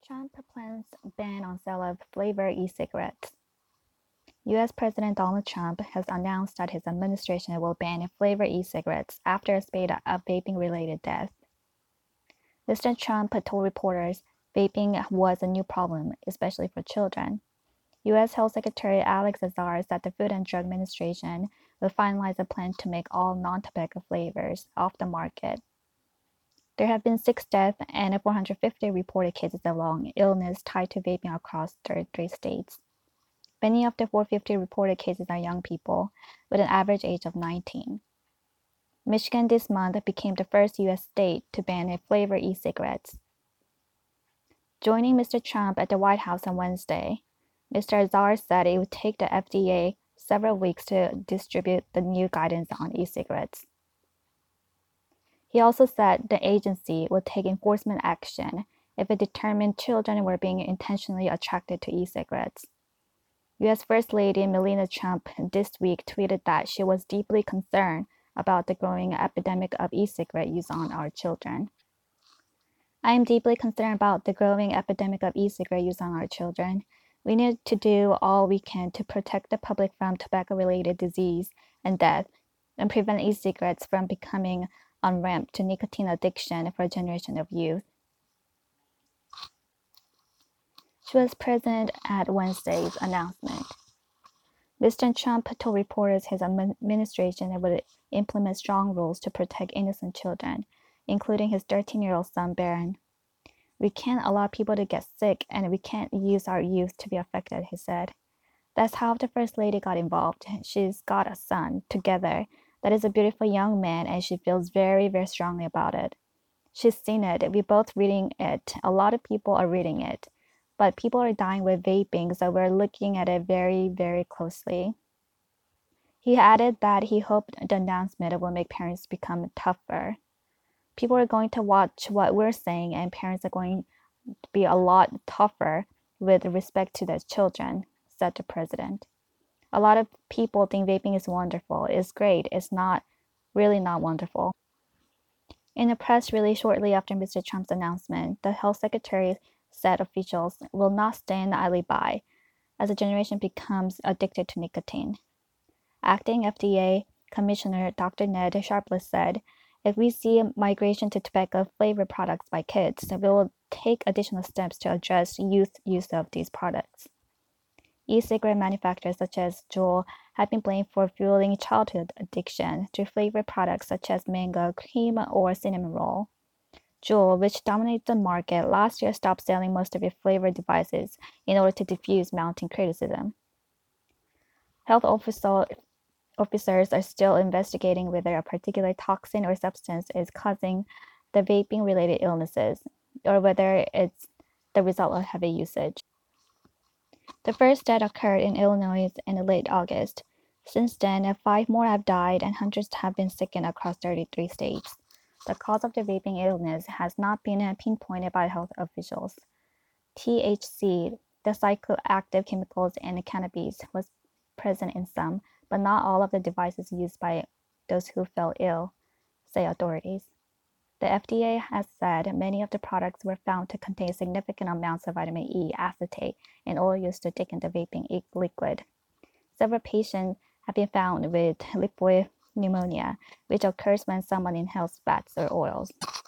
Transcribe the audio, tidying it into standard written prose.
Trump plans ban on sale of flavored e-cigarettes. U.S. President Donald Trump has announced that his administration will ban flavored e-cigarettes after a spate of vaping-related deaths. Mr. Trump told reporters vaping was a new problem, especially for children. U.S. Health Secretary Alex Azar said the Food and Drug Administration will finalize a plan to make all non-tobacco flavors off the market. There have been 6 deaths and 450 reported cases of lung illness tied to vaping across 33 states. Many of the 450 reported cases are young people, with an average age of 19. Michigan this month became the first U.S. state to ban flavored e-cigarettes. Joining Mr. Trump at the White House on Wednesday, Mr. Azar said it would take the FDA several weeks to distribute the new guidance on e-cigarettes. He also said the agency would take enforcement action if it determined children were being intentionally attracted to e-cigarettes. U.S. First Lady Melania Trump this week tweeted that she was deeply concerned about the growing epidemic of e-cigarette use on our children. I am deeply concerned about the growing epidemic of e-cigarette use on our children. We need to do all we can to protect the public from tobacco-related disease and death and prevent e-cigarettes from becoming on ramp to nicotine addiction for a generation of youth. She was present at Wednesday's announcement. Mr. Trump told reporters his administration would implement strong rules to protect innocent children, including his 13-year-old son, Barron. We can't allow people to get sick, and we can't use our youth to be affected, he said. That's how the First Lady got involved. She's got a son together that is a beautiful young man, and she feels very, very strongly about it. She's seen it. We're both reading it. A lot of people are reading it. But people are dying with vaping, so we're looking at it very, very closely. He added that he hoped the announcement will make parents become tougher. People are going to watch what we're saying, and parents are going to be a lot tougher with respect to their children, said the president. A lot of people think vaping is wonderful. It's great. It's not really not wonderful. In a press release shortly after Mr. Trump's announcement, the health secretary said officials will not stand idly by as a generation becomes addicted to nicotine. Acting FDA Commissioner Dr. Ned Sharpless said, if we see a migration to tobacco-flavored products by kids, we will take additional steps to address youth use of these products. E-cigarette manufacturers such as Juul have been blamed for fueling childhood addiction through flavored products such as mango, cream, or cinnamon roll. Juul, which dominates the market, last year stopped selling most of its flavored devices in order to diffuse mounting criticism. Health officers are still investigating whether a particular toxin or substance is causing the vaping-related illnesses, or whether it's the result of heavy usage. The first death occurred in Illinois in late August. Since then, 5 more have died and hundreds have been sickened across 33 states. The cause of the vaping illness has not been pinpointed by health officials. THC, the psychoactive chemicals in cannabis, was present in some, but not all of the devices used by those who fell ill, say authorities. The FDA has said many of the products were found to contain significant amounts of vitamin E acetate and oil used to thicken the vaping liquid. Several patients have been found with lipoid pneumonia, which occurs when someone inhales fats or oils.